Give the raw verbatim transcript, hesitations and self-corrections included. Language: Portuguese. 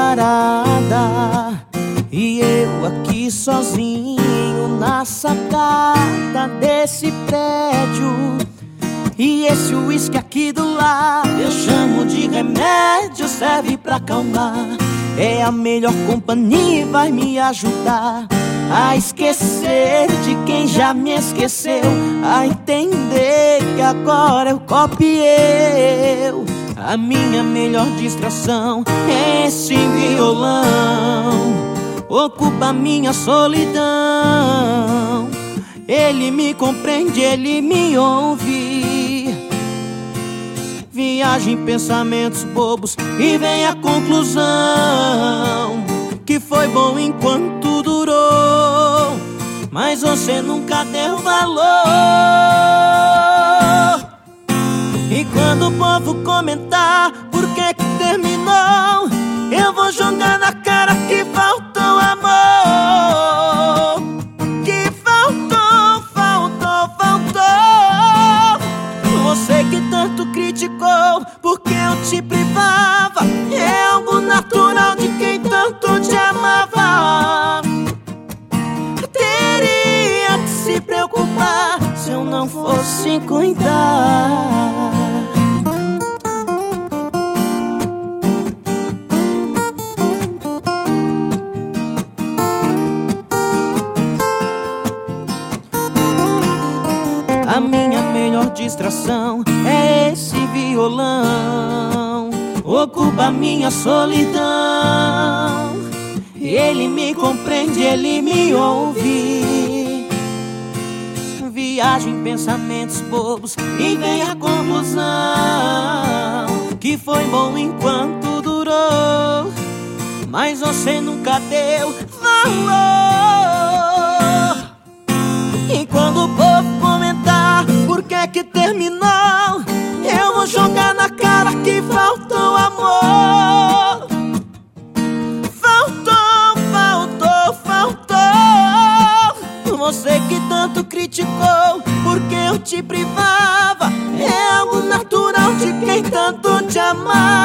parada e eu aqui sozinho na sacada desse prédio. E esse uísque aqui do lado eu chamo de remédio, serve pra acalmar. É a melhor companhia e vai me ajudar a esquecer de quem já me esqueceu, a entender que agora eu copiei eu. A minha melhor distração é esse violão, ocupa minha solidão. Ele me compreende, ele me ouve. Viaja em pensamentos bobos e vem à conclusão que foi bom enquanto durou, mas você nunca deu valor. E quando o povo comentar por que que terminou, eu vou jogar na cara que faltou amor, que faltou, faltou, faltou. Você que tanto criticou porque eu te privava, é algo natural de quem tanto te amava. Teria que se preocupar se eu não fosse cuidar. A minha melhor distração é esse violão, ocupa minha solidão. Ele me compreende, ele me ouve. Viajo em pensamentos bobos e vem à conclusão que foi bom enquanto durou, mas você nunca deu valor. E quando o povo comentar por que que terminou, eu vou jogar na cara que faltou amor. Faltou, faltou, faltou. Você que tanto criticou porque eu te privava, é algo natural de quem tanto te amava.